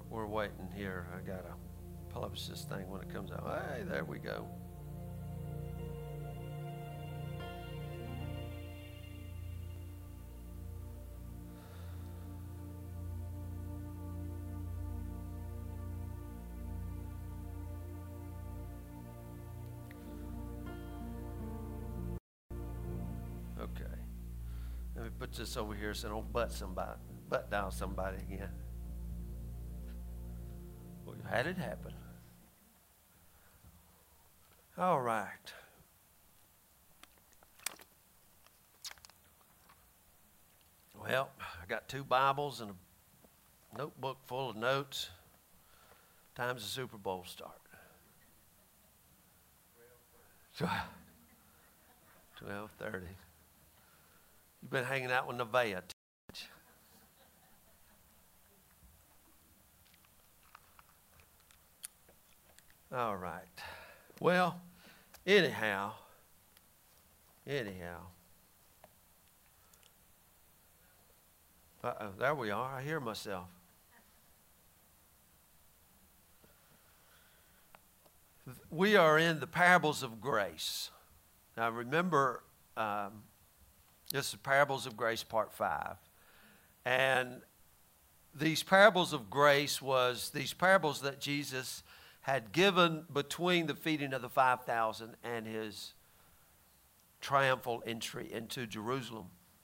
We're waiting here. I got to publish this thing when it comes out. Hey, there we go. Okay. Let me put this over here so I don't butt down somebody again. Well, you had it happen. All right. Well, I got 2 Bibles and a notebook full of notes. Time's the Super Bowl start. 12:30. You've been hanging out with Nevaeh. All right. Well, anyhow. Uh-oh, there we are. I hear myself. We are in the parables of grace. Now remember, this is Parables of Grace, Part 5. And these parables of grace was these parables that Jesus had given between the feeding of the 5,000 and his triumphal entry into Jerusalem.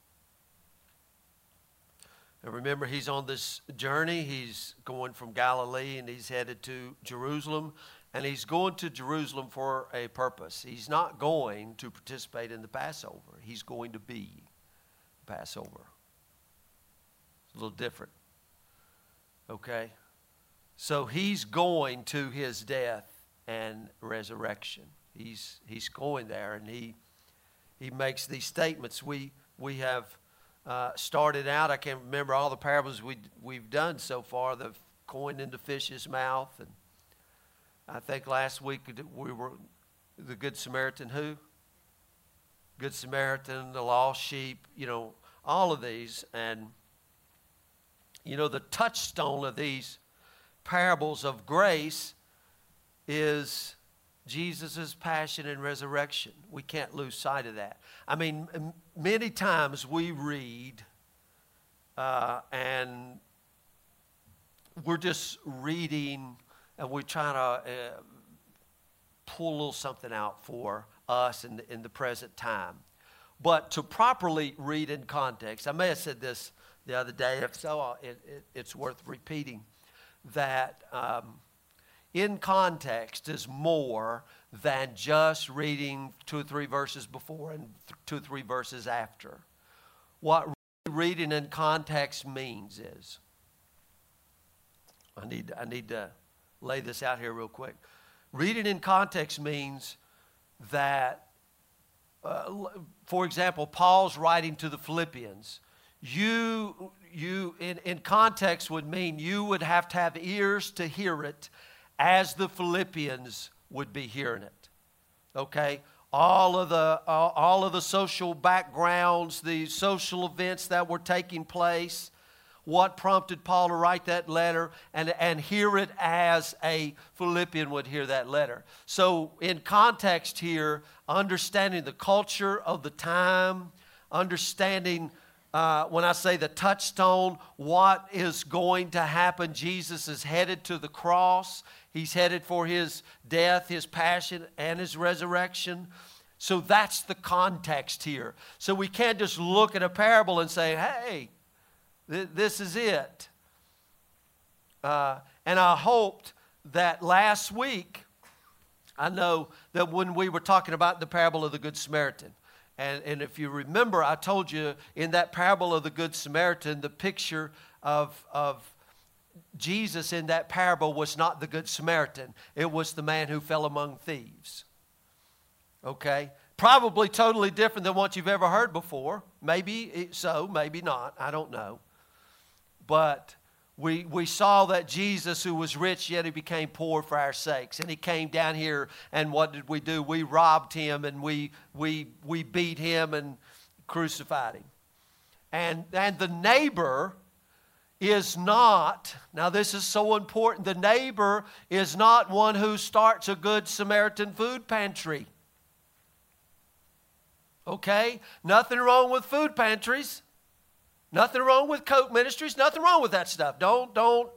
And remember, he's on this journey. He's going from Galilee and he's headed to Jerusalem. And he's going to Jerusalem for a purpose. He's not going to participate in the Passover. He's going to be Passover. It's a little different. Okay? So he's going to his death and resurrection. He's going there, and he makes these statements. We have started out. I can't remember all the parables we've done so far. The coin in the fish's mouth, and I think last week we were the Good Samaritan. Who? Good Samaritan, the lost sheep. All of these, and the touchstone of these parables of grace is Jesus' passion and resurrection. We can't lose sight of that. I mean, many times we read and we're just reading and we're trying to pull a little something out for us in the present time. But to properly read in context, I may have said this the other day. If so, it's worth repeating. That in context is more than just reading 2 or 3 verses before and 2 or 3 verses after. What reading in context means is, I need to lay this out here real quick. Reading in context means that, for example, Paul's writing to the Philippians. You in context would mean you would have to have ears to hear it as the Philippians would be hearing it. Okay? All of the social backgrounds, the social events that were taking place, what prompted Paul to write that letter, and hear it as a Philippian would hear that letter. So in context here, understanding the culture of the time, understanding when I say the touchstone, what is going to happen? Jesus is headed to the cross. He's headed for his death, his passion, and his resurrection. So that's the context here. So we can't just look at a parable and say, hey, this is it. And I hoped that last week, I know that when we were talking about the parable of the Good Samaritan, and if you remember, I told you in that parable of the Good Samaritan, the picture of Jesus in that parable was not the Good Samaritan. It was the man who fell among thieves. Okay? Probably totally different than what you've ever heard before. Maybe so, maybe not. I don't know. But we saw that Jesus, who was rich, yet he became poor for our sakes. And he came down here, and what did we do? We robbed him, and we beat him and crucified him. And the neighbor is not, now this is so important, the neighbor is not one who starts a Good Samaritan food pantry. Okay? Nothing wrong with food pantries. Nothing wrong with Coke ministries. Nothing wrong with that stuff. Don't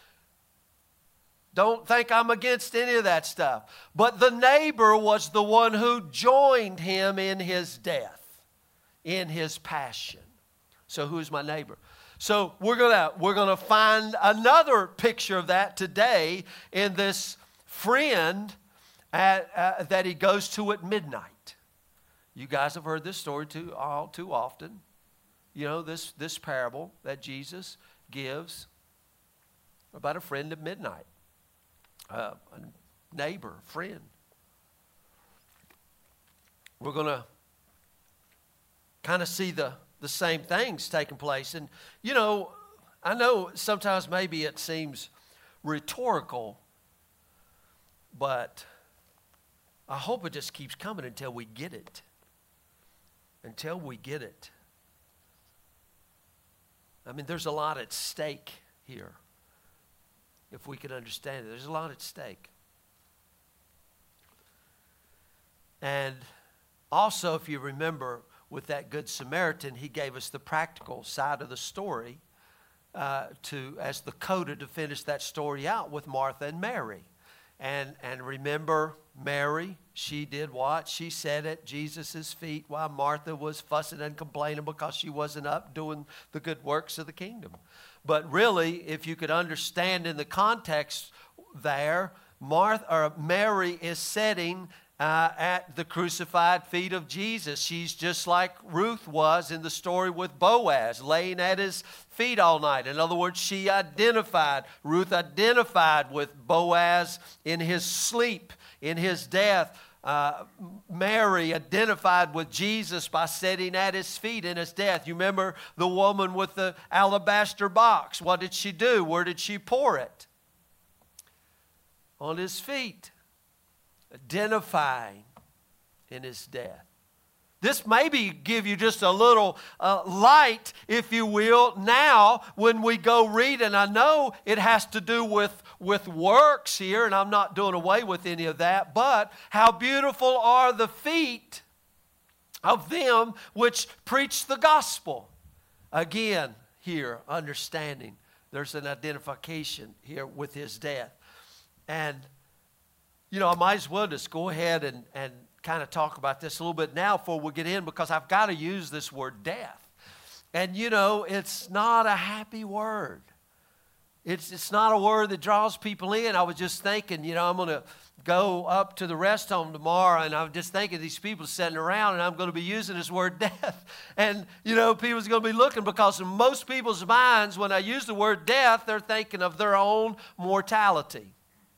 think I'm against any of that stuff. But the neighbor was the one who joined him in his death, in his passion. So who's my neighbor? So we're gonna find another picture of that today in this friend that he goes to at midnight. You guys have heard this story too often. You know, this parable that Jesus gives about a friend at midnight, a neighbor, friend. We're going to kind of see the same things taking place. And, you know, I know sometimes maybe it seems rhetorical, but I hope it just keeps coming until we get it. Until we get it. I mean, there's a lot at stake here. If we could understand it, there's a lot at stake. And also, if you remember, with that Good Samaritan, he gave us the practical side of the story as the coda to finish that story out with Martha and Mary. And remember, Mary, she did what? She sat at Jesus' feet while Martha was fussing and complaining because she wasn't up doing the good works of the kingdom. But really, if you could understand in the context there, Mary is sitting at the crucified feet of Jesus. She's just like Ruth was in the story with Boaz, laying at his feet all night. In other words, Ruth identified with Boaz in his sleep, in his death. Mary identified with Jesus by sitting at his feet in his death. You remember the woman with the alabaster box. What did she do? Where did she pour it? On his feet. Identifying in his death. This maybe give you just a little light, if you will, now when we go read, and I know it has to do with works here, and I'm not doing away with any of that, but how beautiful are the feet of them which preach the gospel. Again, here, understanding. There's an identification here with his death. And you know, I might as well just go ahead and kind of talk about this a little bit now before we get in, because I've got to use this word death. And, you know, it's not a happy word. It's not a word that draws people in. I was just thinking, you know, I'm going to go up to the rest home tomorrow, and I'm just thinking these people sitting around, and I'm going to be using this word death. And, you know, people's going to be looking, because in most people's minds, when I use the word death, they're thinking of their own mortality.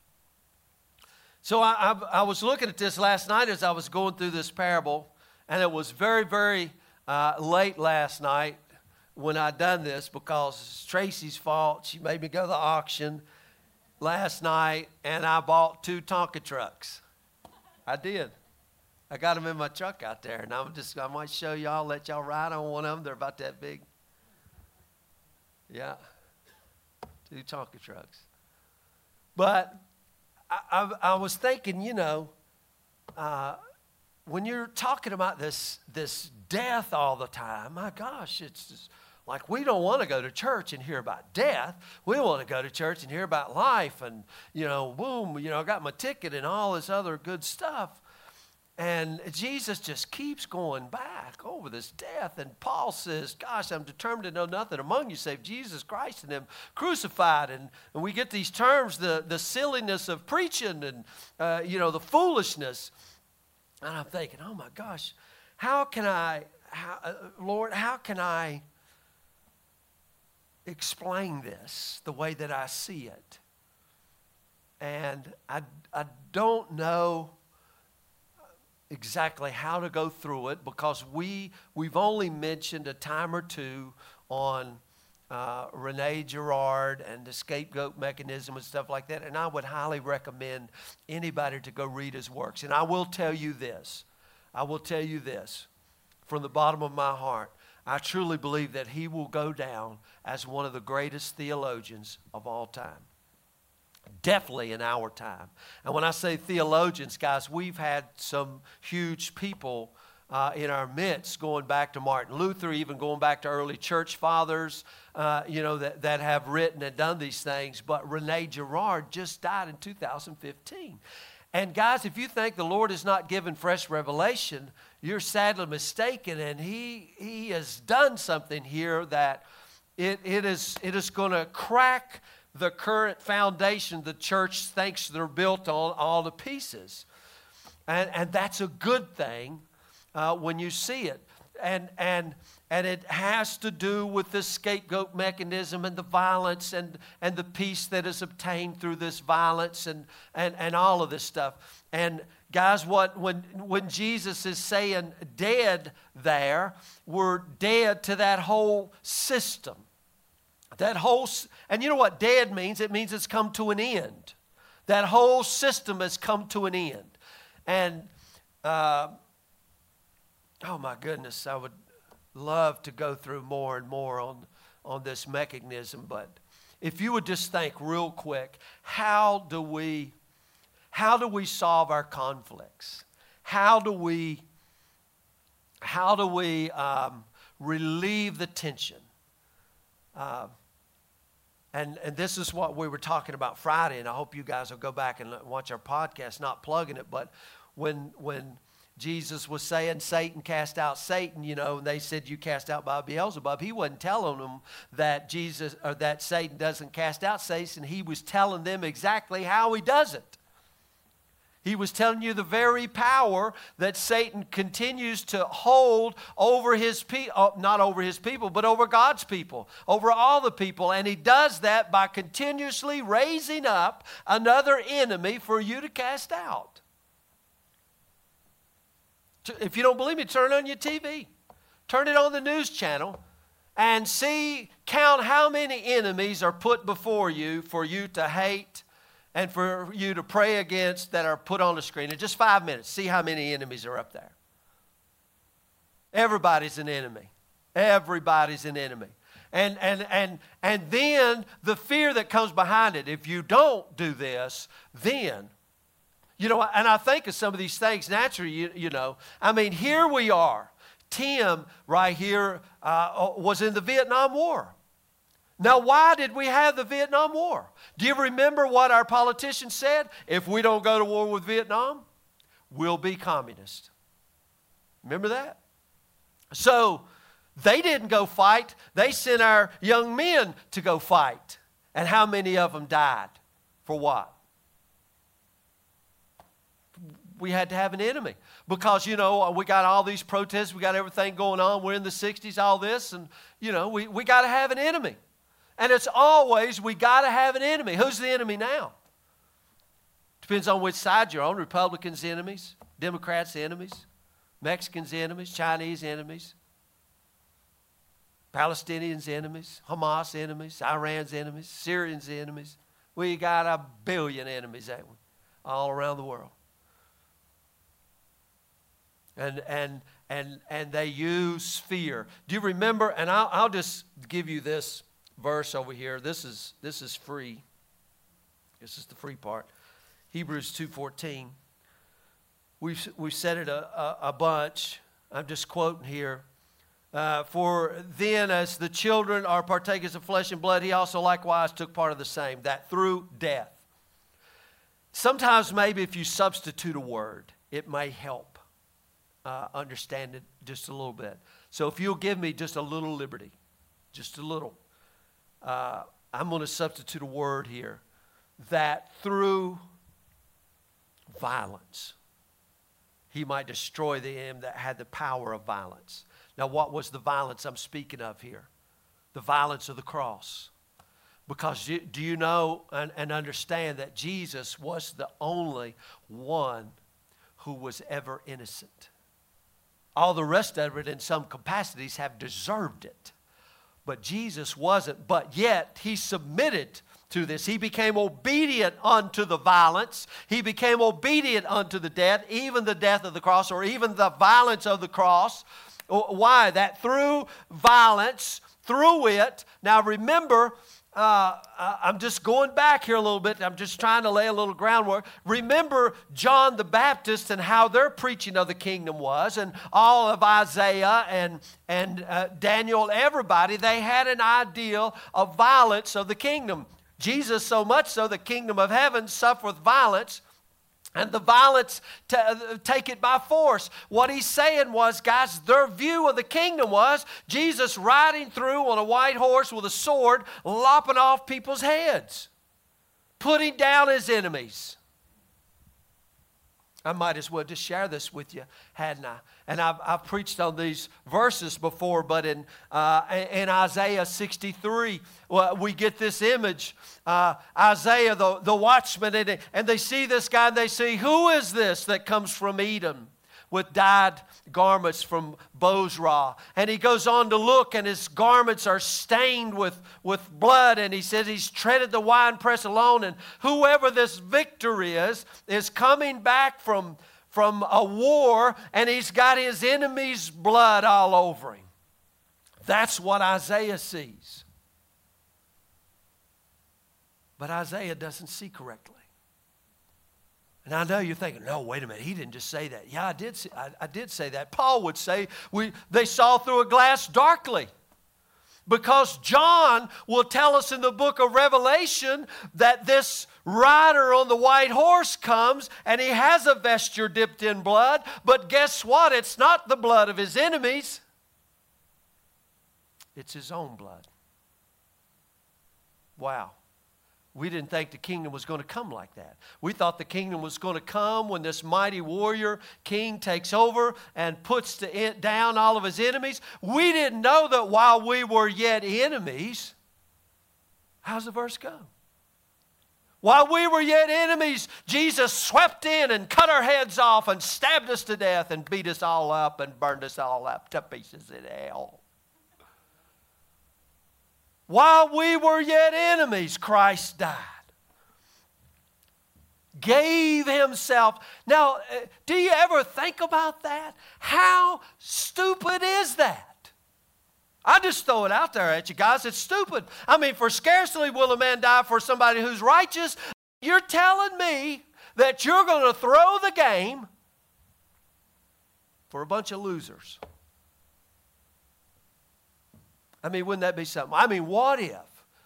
So I was looking at this last night as I was going through this parable, and it was very, very late last night when I done this, because it's Tracy's fault. She made me go to the auction last night, and I bought 2 Tonka trucks. I did. I got them in my truck out there, and I might show y'all, let y'all ride on one of them. They're about that big. Yeah, 2 Tonka trucks. But I was thinking, you know, when you're talking about this death all the time, my gosh, it's just like we don't want to go to church and hear about death. We want to go to church and hear about life and, you know, boom, you know, I got my ticket and all this other good stuff. And Jesus just keeps going back over this death. And Paul says, gosh, I'm determined to know nothing among you save Jesus Christ and him crucified. And we get these terms, the silliness of preaching and, you know, the foolishness. And I'm thinking, oh my gosh, Lord, how can I explain this the way that I see it? And I don't know exactly how to go through it, because we've only mentioned a time or two on Rene Girard and the scapegoat mechanism and stuff like that, and I would highly recommend anybody to go read his works. And I will tell you this from the bottom of my heart. I truly believe that he will go down as one of the greatest theologians of all time. Definitely in our time. And when I say theologians, guys, we've had some huge people in our midst, going back to Martin Luther, even going back to early church fathers, that have written and done these things. But Rene Girard just died in 2015. And guys, if you think the Lord has not given fresh revelation, you're sadly mistaken. And he has done something here that it is going to crack the current foundation the church thinks they're built on, all the pieces. And that's a good thing when you see it. And it has to do with this scapegoat mechanism and the violence and the peace that is obtained through this violence and all of this stuff. And guys, when Jesus is saying dead there, we're dead to that whole system. And you know what dead means? It means it's come to an end. That whole system has come to an end. And, oh my goodness, I would love to go through more and more on this mechanism. But if you would just think real quick, how do we solve our conflicts? How do we relieve the tension? And this is what we were talking about Friday, and I hope you guys will go back and watch our podcast, not plugging it, but when Jesus was saying Satan cast out Satan, and they said you cast out by Beelzebub, he wasn't telling them that that Satan doesn't cast out Satan. He was telling them exactly how he does it. He was telling you the very power that Satan continues to hold over his people, not over his people, but over God's people, over all the people. And he does that by continuously raising up another enemy for you to cast out. If you don't believe me, turn on your TV. Turn it on the news channel and count how many enemies are put before you for you to hate and for you to pray against that are put on the screen. In just 5 minutes, see how many enemies are up there. Everybody's an enemy. Everybody's an enemy. And then the fear that comes behind it, if you don't do this, then, and I think of some of these things naturally, here we are. Tim right here was in the Vietnam War. Now, why did we have the Vietnam War? Do you remember what our politicians said? If we don't go to war with Vietnam, we'll be communist. Remember that? So, they didn't go fight. They sent our young men to go fight. And how many of them died? For what? We had to have an enemy. Because, we got all these protests. We got everything going on. We're in the 60s, all this. And, we got to have an enemy. And it's always, we got to have an enemy. Who's the enemy now? Depends on which side you're on. Republicans' enemies, Democrats' enemies, Mexicans' enemies, Chinese enemies, Palestinians' enemies, Hamas enemies, Iran's enemies, Syrians' enemies. We got a billion enemies, ain't we? All around the world. And they use fear. Do you remember? And I'll just give you this verse over here. This is free. This is the free part. Hebrews 2:14. We've said it a bunch. I'm just quoting here. For then, as the children are partakers of flesh and blood, he also likewise took part of the same, that through death. Sometimes maybe if you substitute a word, it may help understand it just a little bit. So if you'll give me just a little liberty, just a little. I'm going to substitute a word here, that through violence, he might destroy them that had the power of violence. Now, what was the violence I'm speaking of here? The violence of the cross. Because do you know and understand that Jesus was the only one who was ever innocent? All the rest of it in some capacities have deserved it. But Jesus wasn't, but yet he submitted to this. He became obedient unto the violence. He became obedient unto the death, even the death of the cross, or even the violence of the cross. Why? That through violence, through it. Now remember, I'm just going back here a little bit. I'm just trying to lay a little groundwork. Remember John the Baptist and how their preaching of the kingdom was, and all of Isaiah and Daniel, everybody, they had an ideal of violence of the kingdom. Jesus, so much so, the kingdom of heaven suffereth violence, and the violence take it by force. What he's saying was, guys, their view of the kingdom was Jesus riding through on a white horse with a sword, lopping off people's heads, putting down his enemies. I might as well just share this with you, hadn't I? And I've preached on these verses before, but in Isaiah 63, we get this image. Isaiah, the watchman, and they see this guy, and they see, who is this that comes from Edom with dyed garments from Bozrah? And he goes on to look, and his garments are stained with blood, and he says he's treaded the winepress alone, and whoever this victor is coming back from a war, and he's got his enemy's blood all over him. That's what Isaiah sees. But Isaiah doesn't see correctly. And I know you're thinking, no, wait a minute, he didn't just say that. Yeah, I did say that. Paul would say they saw through a glass darkly. Because John will tell us in the book of Revelation that this rider on the white horse comes and he has a vesture dipped in blood. But guess what? It's not the blood of his enemies. It's his own blood. Wow. We didn't think the kingdom was going to come like that. We thought the kingdom was going to come when this mighty warrior king takes over and puts down all of his enemies. We didn't know that while we were yet enemies. How's the verse go? While we were yet enemies, Jesus swept in and cut our heads off and stabbed us to death and beat us all up and burned us all up to pieces in hell. While we were yet enemies, Christ died. Gave himself. Now, do you ever think about that? How stupid is that? I just throw it out there at you guys. It's stupid. I mean, for scarcely will a man die for somebody who's righteous. You're telling me that you're going to throw the game for a bunch of losers. I mean, wouldn't that be something? I mean, what if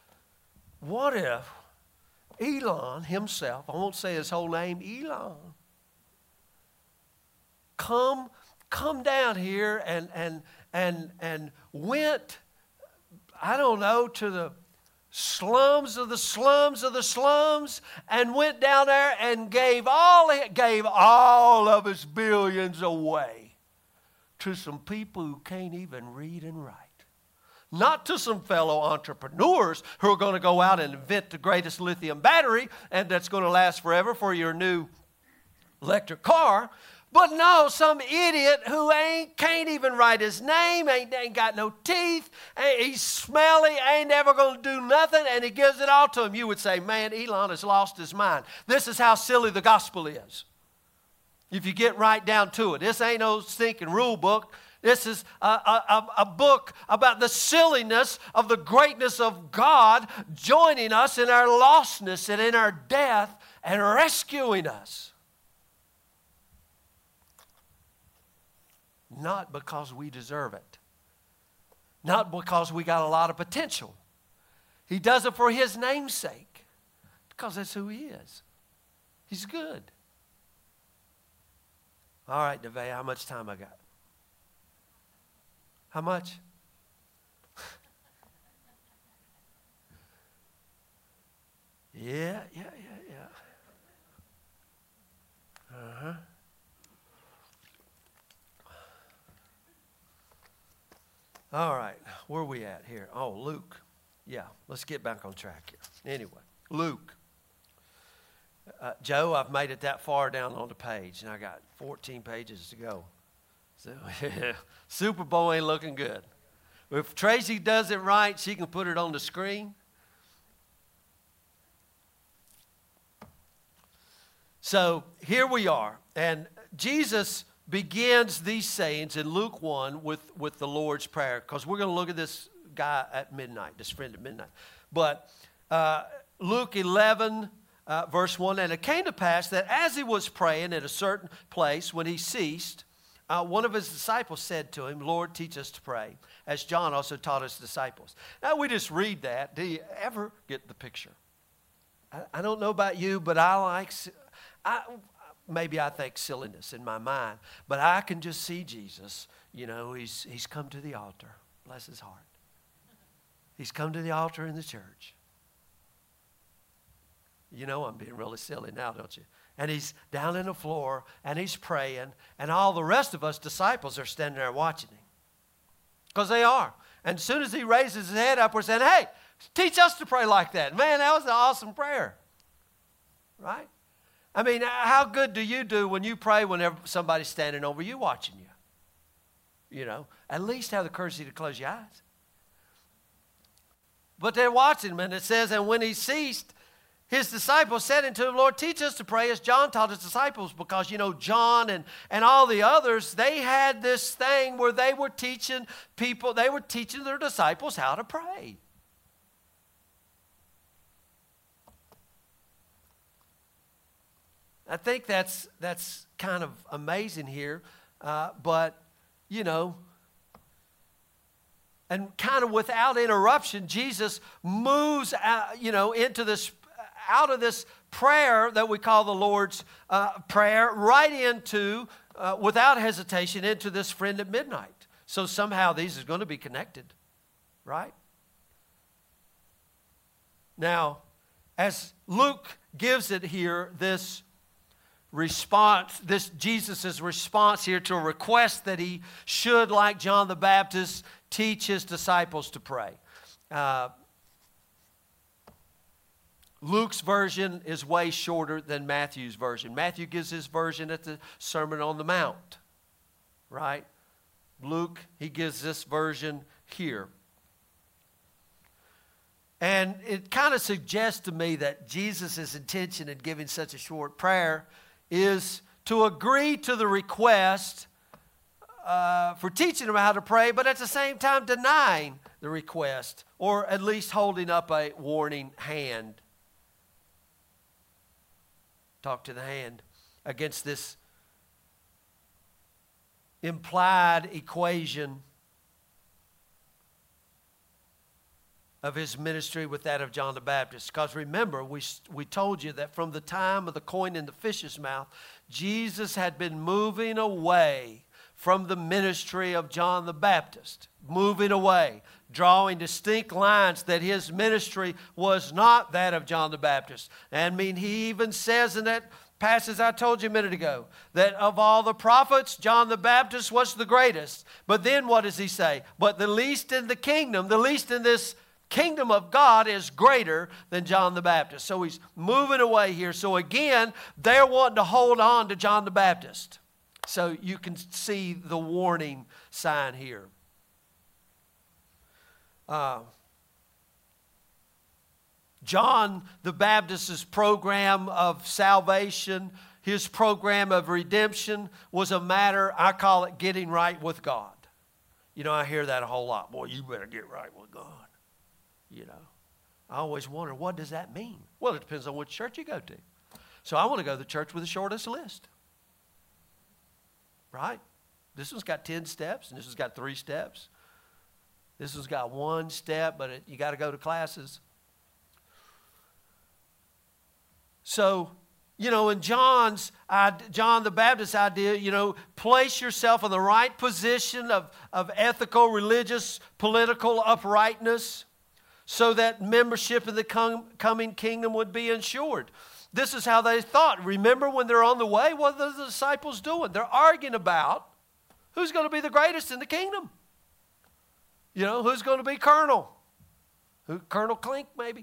Elon himself, I won't say his whole name, Elon, come down here and went, I don't know, to the slums of the slums of the slums, and went down there and gave all of his billions away to some people who can't even read and write. Not to some fellow entrepreneurs who are going to go out and invent the greatest lithium battery and that's going to last forever for your new electric car. But no, some idiot who can't even write his name, ain't got no teeth, he's smelly, ain't ever going to do nothing, and he gives it all to him. You would say, man, Elon has lost his mind. This is how silly the gospel is. If you get right down to it. This ain't no stinking rule book. This is a book about the silliness of the greatness of God joining us in our lostness and in our death and rescuing us. Not because we deserve it. Not because we got a lot of potential. He does it for his name's sake. Because that's who he is. He's good. All right, Nevaeh, how much time I got? How much? Yeah. Uh-huh. All right, where are we at here? Oh, Luke. Yeah, let's get back on track here. Anyway, Luke. Joe, I've made it that far down on the page, and I got 14 pages to go. So, Super Bowl ain't looking good. If Tracy does it right, she can put it on the screen. So here we are. And Jesus begins these sayings in Luke 1 with the Lord's Prayer, because we're going to look at this guy at midnight, this friend at midnight. But Luke 11, verse 1, and it came to pass that as he was praying at a certain place, when he ceased, one of his disciples said to him, Lord, teach us to pray, as John also taught his disciples. Now, we just read that. Do you ever get the picture? I don't know about you, but maybe I think silliness in my mind, but I can just see Jesus. You know, he's come to the altar. Bless his heart. He's come to the altar in the church. You know I'm being really silly now, don't you? And he's down on the floor, and he's praying, and all the rest of us disciples are standing there watching him. Because they are. And as soon as he raises his head up, we're saying, hey, teach us to pray like that. Man, that was an awesome prayer. Right? I mean, how good do you do when you pray whenever somebody's standing over you watching you? You know, at least have the courtesy to close your eyes. But they're watching him, and it says, and when he ceased, his disciples said unto him, Lord, teach us to pray as John taught his disciples, because, you know, John and all the others, they had this thing where they were teaching people, they were teaching their disciples how to pray. I think that's kind of amazing here, but, you know, and kind of without interruption, Jesus moves out, you know, into this, out of this prayer that we call the Lord's Prayer, right into, without hesitation, into this friend at midnight. So somehow these are going to be connected, right? Now, as Luke gives it here, this response, this Jesus' response here to a request that he should, like John the Baptist, teach his disciples to pray. Luke's version is way shorter than Matthew's version. Matthew gives his version at the Sermon on the Mount, right? Luke, he gives this version here. And it kind of suggests to me that Jesus' intention in giving such a short prayer is to agree to the request for teaching them how to pray, but at the same time denying the request, or at least holding up a warning hand. Talk to the hand against this implied equation of his ministry with that of John the Baptist. Because remember, we told you that from the time of the coin in the fish's mouth, Jesus had been moving away from the ministry of John the Baptist. Moving away, drawing distinct lines that his ministry was not that of John the Baptist. And I mean, he even says in that passage I told you a minute ago, that of all the prophets, John the Baptist was the greatest. But then what does he say? But the least in the kingdom, the least in this kingdom of God is greater than John the Baptist. So he's moving away here. So again, they're wanting to hold on to John the Baptist. So you can see the warning sign here. John the Baptist's program of salvation, his program of redemption was a matter, I call it getting right with God. You know, I hear that a whole lot. Boy, you better get right with God. You know, I always wonder, what does that mean? Well, it depends on which church you go to. So I want to go to the church with the shortest list. Right? This one's got 10 steps, and this one's got 3 steps. This one's got 1 step, but you got to go to classes. So, you know, in John the Baptist's idea, you know, place yourself in the right position of ethical, religious, political uprightness so that membership in the coming kingdom would be ensured. This is how they thought. Remember when they're on the way, what are the disciples doing? They're arguing about who's going to be the greatest in the kingdom. You know, who's going to be Colonel? Colonel Klink, maybe?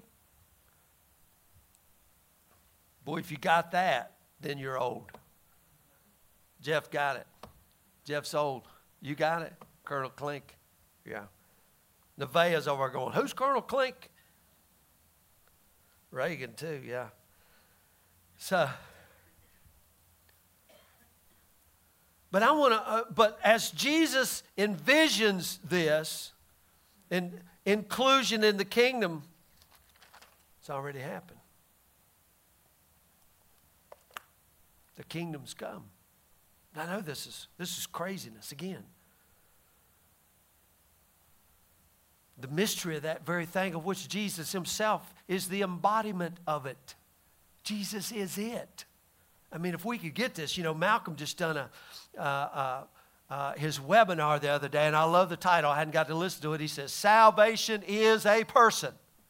Boy, if you got that, then you're old. Jeff got it. Jeff's old. You got it? Colonel Klink. Yeah. Nevaeh's over going, who's Colonel Klink? Reagan, too, yeah. But as Jesus envisions this, and inclusion in the kingdom, it's already happened. The kingdom's come. I know this is craziness again. The mystery of that very thing of which Jesus himself is the embodiment of it. Jesus is it. I mean, if we could get this, Malcolm just done his webinar the other day, and I love the title. I hadn't got to listen to it. He says, salvation is a person.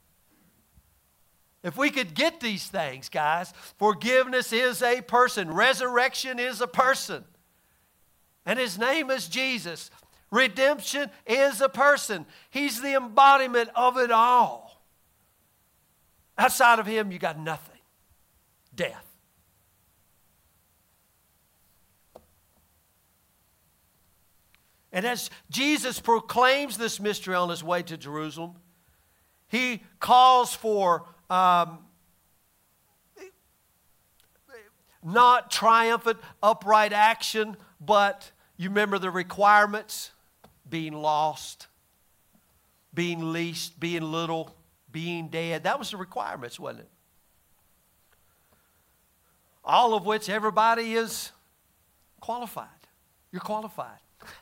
If we could get these things, guys, forgiveness is a person. Resurrection is a person. And his name is Jesus. Redemption is a person. He's the embodiment of it all. Outside of him, you got nothing. Death. And as Jesus proclaims this mystery on his way to Jerusalem, he calls for not triumphant, upright action, but you remember the requirements? Being lost, being least, being little, being dead. That was the requirements, wasn't it? All of which everybody is qualified. You're qualified.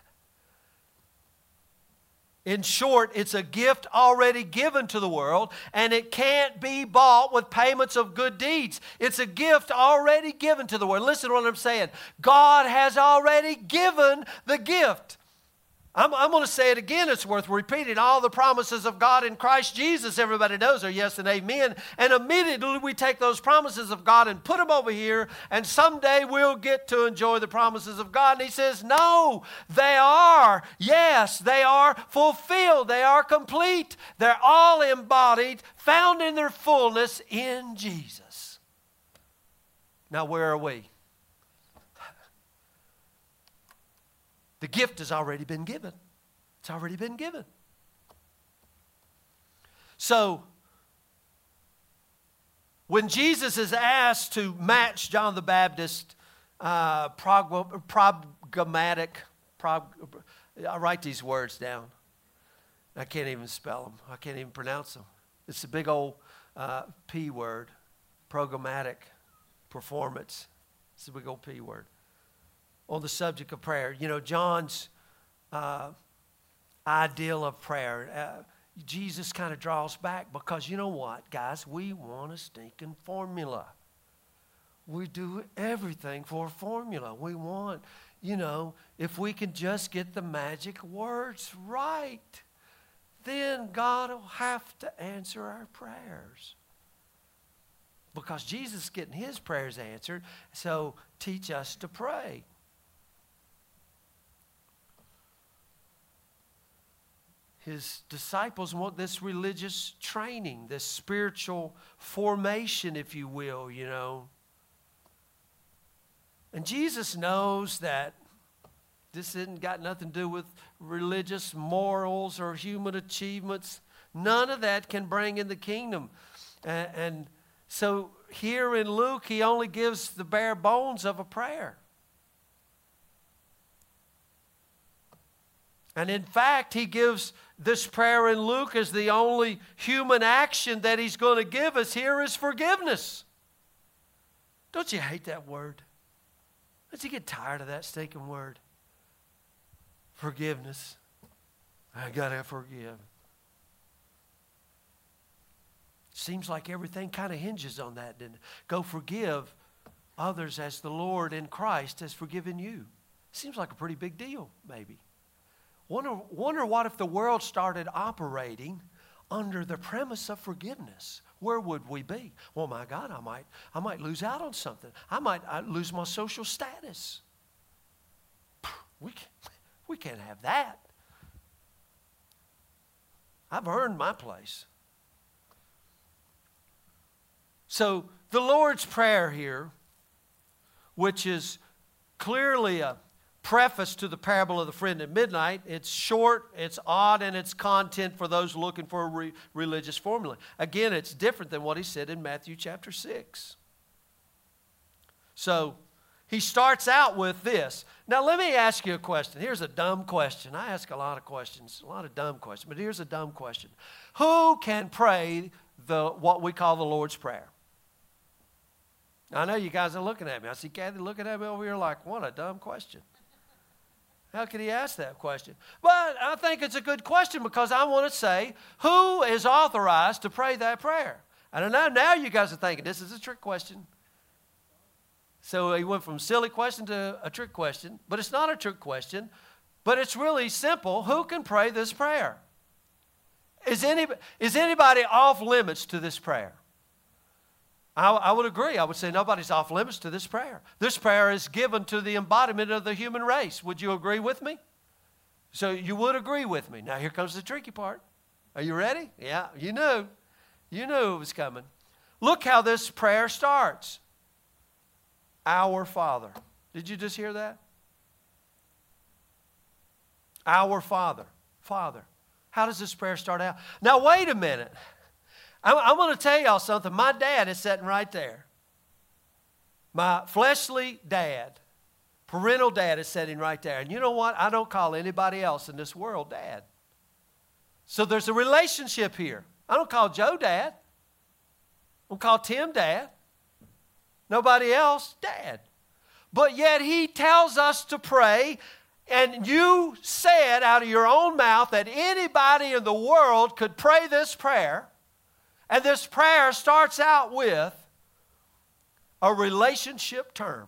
In short, it's a gift already given to the world, and it can't be bought with payments of good deeds. It's a gift already given to the world. Listen to what I'm saying. God has already given the gift. I'm going to say it again. It's worth repeating. All the promises of God in Christ Jesus, everybody knows, are yes and amen. And immediately we take those promises of God and put them over here, and someday we'll get to enjoy the promises of God. And he says, no, they are. Yes, they are fulfilled. They are complete. They're all embodied, found in their fullness in Jesus. Now, where are we? The gift has already been given. It's already been given. So, when Jesus is asked to match John the Baptist, I write these words down. I can't even spell them. I can't even pronounce them. It's a big old P word, programmatic performance. It's a big old P word. On the subject of prayer. John's ideal of prayer, Jesus kind of draws back because you know what, guys? We want a stinking formula. We do everything for a formula. We want, if we can just get the magic words right, then God will have to answer our prayers. Because Jesus is getting his prayers answered, so teach us to pray. His disciples want this religious training, this spiritual formation, if you will, And Jesus knows that this hasn't got nothing to do with religious morals or human achievements. None of that can bring in the kingdom. And so here in Luke, he only gives the bare bones of a prayer. And in fact, he gives this prayer in Luke as the only human action that he's going to give us here is forgiveness. Don't you hate that word? Don't you get tired of that stinking word? Forgiveness. I got to forgive. Seems like everything kind of hinges on that, didn't it? Go forgive others as the Lord in Christ has forgiven you. Seems like a pretty big deal, maybe. Wonder what if the world started operating under the premise of forgiveness. Where would we be? Well, my God, I might lose out on something. I'd lose my social status. We can't have that. I've earned my place. So the Lord's Prayer here, which is clearly a preface to the parable of the friend at midnight. It's short, it's odd, and it's content for those looking for a religious formula. Again, it's different than what he said in Matthew chapter 6. So he starts out with this. Now, let me ask you a question. Here's a dumb question. I ask a lot of questions, a lot of dumb questions, but here's a dumb question. Who can pray what we call the Lord's Prayer? I know you guys are looking at me. I see Kathy looking at me over here like, what a dumb question. How could he ask that question? But I think it's a good question because I want to say, who is authorized to pray that prayer? I don't know. Now you guys are thinking, this is a trick question. So he went from silly question to a trick question. But it's not a trick question. But it's really simple. Who can pray this prayer? Is anybody off limits to this prayer? I would agree. I would say nobody's off limits to this prayer. This prayer is given to the embodiment of the human race. Would you agree with me? So you would agree with me. Now here comes the tricky part. Are you ready? Yeah, you knew. You knew it was coming. Look how this prayer starts. Our Father. Did you just hear that? Our Father. Father. How does this prayer start out? Now wait a minute. I'm going to tell y'all something. My dad is sitting right there. My fleshly dad, parental dad is sitting right there. And you know what? I don't call anybody else in this world dad. So there's a relationship here. I don't call Joe dad. I don't call Tim dad. Nobody else dad. But yet he tells us to pray. And you said out of your own mouth that anybody in the world could pray this prayer. And this prayer starts out with a relationship term.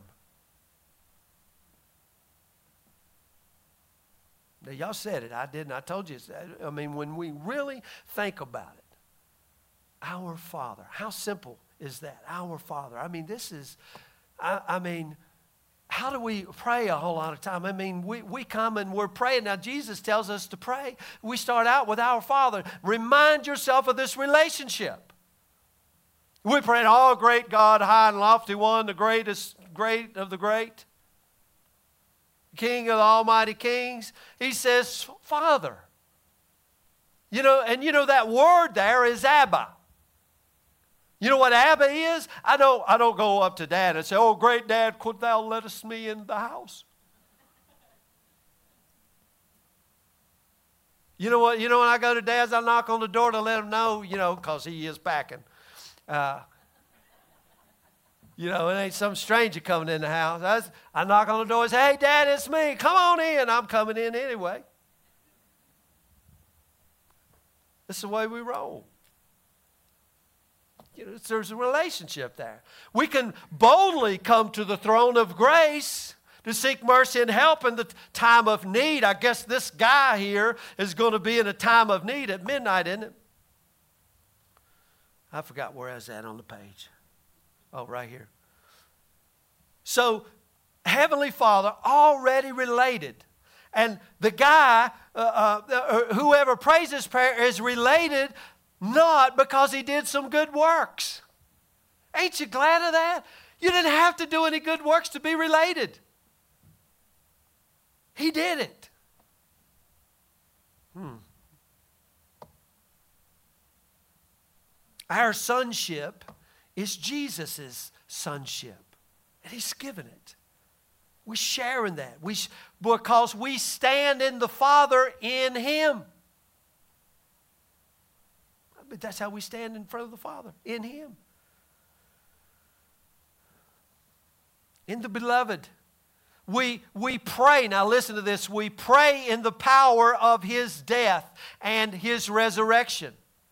Now, y'all said it. I didn't. I told you. I mean, when we really think about it, our Father. How simple is that? Our Father. I mean, this is, I mean, how do we pray a whole lot of time? I mean, we come and we're praying. Now, Jesus tells us to pray. We start out with our Father. Remind yourself of this relationship. We're praying, oh, great God, high and lofty one, the greatest, great of the great, King of the almighty kings. He says, Father. You know, and you know that word there is Abba. You know what Abba is? I don't go up to Dad and say, oh, great Dad, could thou let us me in the house? You know what? You know when I go to Dad's, I knock on the door to let him know, you know, because he is packing. You know, it ain't some stranger coming in the house. I knock on the door and say, hey, Dad, it's me. Come on in. I'm coming in anyway. This is the way we roll. You know, there's a relationship there. We can boldly come to the throne of grace to seek mercy and help in the time of need. I guess this guy here is going to be in a time of need at midnight, isn't it? I forgot where I was at on the page. Oh, right here. So, Heavenly Father already related. And the guy, whoever prays this prayer is related not because he did some good works. Ain't you glad of that? You didn't have to do any good works to be related. He did it. Our sonship is Jesus' sonship. And He's given it. We share in that. Because we stand in the Father in Him. But that's how we stand in front of the Father, in Him. In the Beloved. We pray, now listen to this, we pray in the power of His death and His resurrection.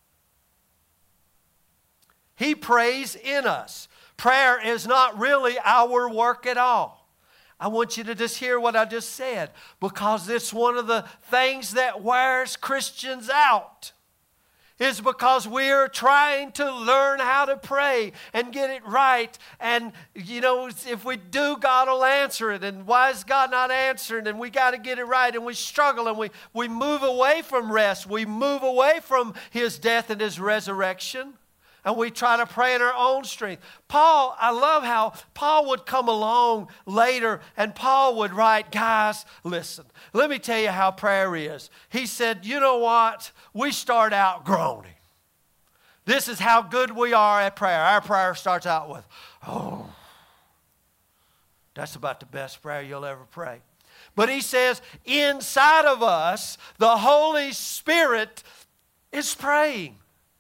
He prays in us. Prayer is not really our work at all. I want you to just hear what I just said, because it's one of the things that wears Christians out. Is because we're trying to learn how to pray and get it right. And, you know, if we do, God will answer it. And why is God not answering? And we got to get it right. And we struggle and we move away from rest. We move away from His death and His resurrection. And we try to pray in our own strength. Paul, I love how Paul would come along later and Paul would write, guys, listen, let me tell you how prayer is. He said, you know what? We start out groaning. This is how good we are at prayer. Our prayer starts out with, oh. That's about the best prayer you'll ever pray. But he says, inside of us, the Holy Spirit is praying.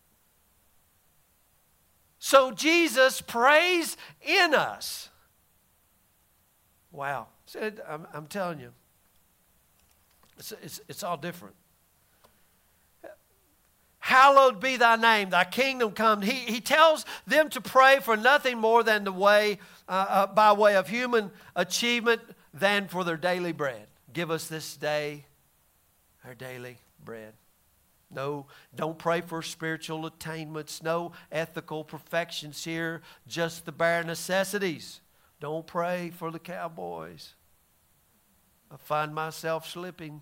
So Jesus prays in us. Wow. I'm telling you, it's all different. Hallowed be thy name, thy kingdom come. He tells them to pray for nothing more than the way, by way of human achievement than for their daily bread. Give us this day our daily bread. No, don't pray for spiritual attainments. No ethical perfections here. Just the bare necessities. Don't pray for the cowboys. I find myself slipping.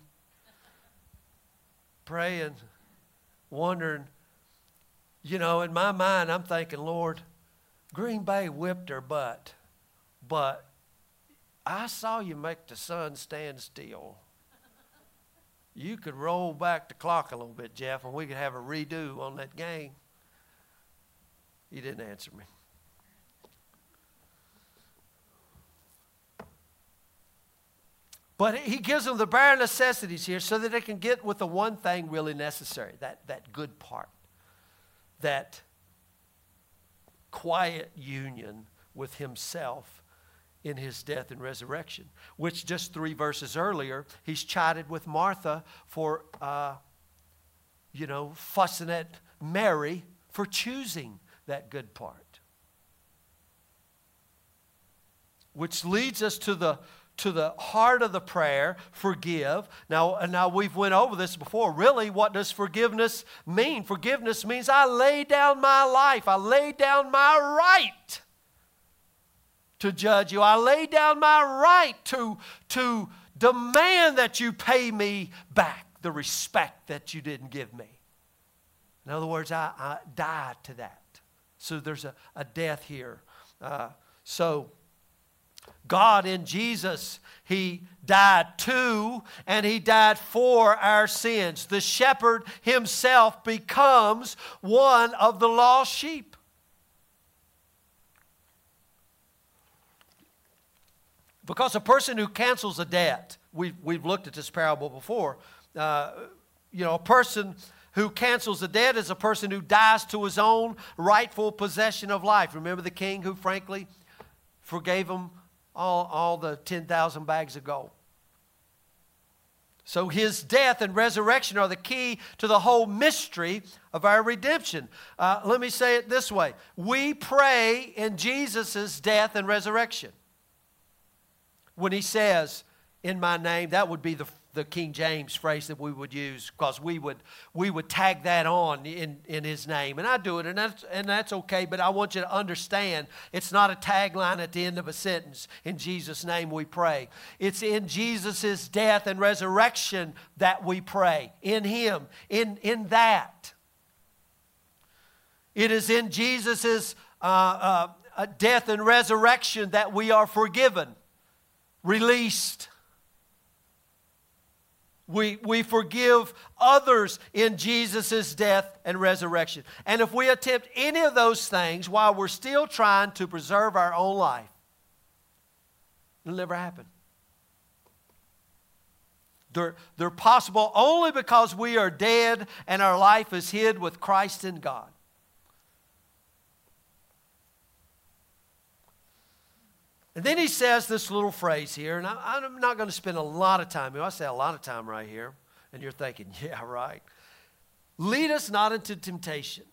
Praying. Wondering, in my mind, I'm thinking, Lord, Green Bay whipped their butt, but I saw you make the sun stand still. You could roll back the clock a little bit, Jeff, and we could have a redo on that game. You didn't answer me. But he gives them the bare necessities here so that they can get with the one thing really necessary, that good part, that quiet union with himself in his death and resurrection, which just 3 verses earlier, he's chided with Martha for, fussing at Mary for choosing that good part. Which leads us to the heart of the prayer, forgive. Now we've went over this before. Really, what does forgiveness mean? Forgiveness means I lay down my life. I lay down my right to judge you. I lay down my right to demand that you pay me back the respect that you didn't give me. In other words, I died to that. So there's a death here. God in Jesus, He died to and He died for our sins. The shepherd Himself becomes one of the lost sheep. Because a person who cancels a debt, we've looked at this parable before, a person who cancels a debt is a person who dies to his own rightful possession of life. Remember the king who frankly forgave him all the 10,000 bags of gold. So his death and resurrection are the key to the whole mystery of our redemption. Let me say it this way. We pray in Jesus' death and resurrection. When He says, in my name, that would be the King James phrase that we would use, because we would tag that on in His name. And I do it, and that's okay, but I want you to understand it's not a tagline at the end of a sentence. In Jesus' name we pray. It's in Jesus' death and resurrection that we pray. In Him, in that. It is in Jesus' death and resurrection that we are forgiven, released. We forgive others in Jesus' death and resurrection. And if we attempt any of those things while we're still trying to preserve our own life, it'll never happen. They're possible only because we are dead and our life is hid with Christ in God. And then he says this little phrase here, and I'm not going to spend a lot of time here. I say a lot of time right here, and you're thinking, yeah, right. Lead us not into temptation.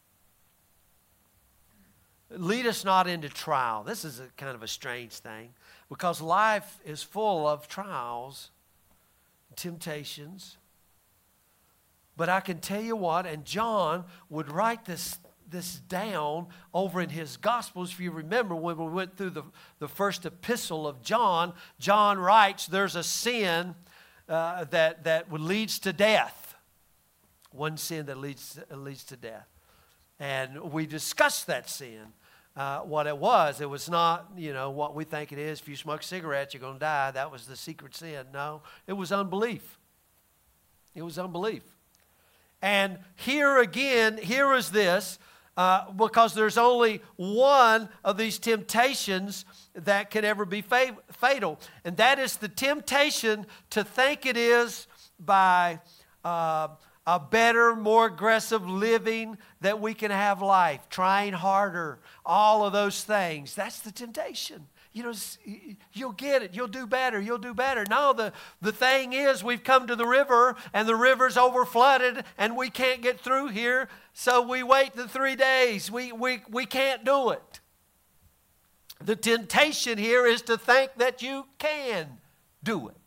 Lead us not into trial. This is a kind of a strange thing, because life is full of trials, temptations. But I can tell you what, and John would write this down over in his Gospels. If you remember when we went through the first epistle of John, John writes there's a sin that leads to death. One sin that leads to death. And we discussed that sin. What it was not, what we think it is. If you smoke cigarettes, you're going to die. That was the secret sin. No, it was unbelief. It was unbelief. And here again, here is this. because there's only one of these temptations that can ever be fatal. And that is the temptation to think it is by a better, more aggressive living that we can have life, trying harder, all of those things. That's the temptation. You know, you'll get it. You'll do better. You'll do better. No, the thing is we've come to the river and the river's overflooded and we can't get through here. So we wait the 3 days. We can't do it. The temptation here is to think that you can do it.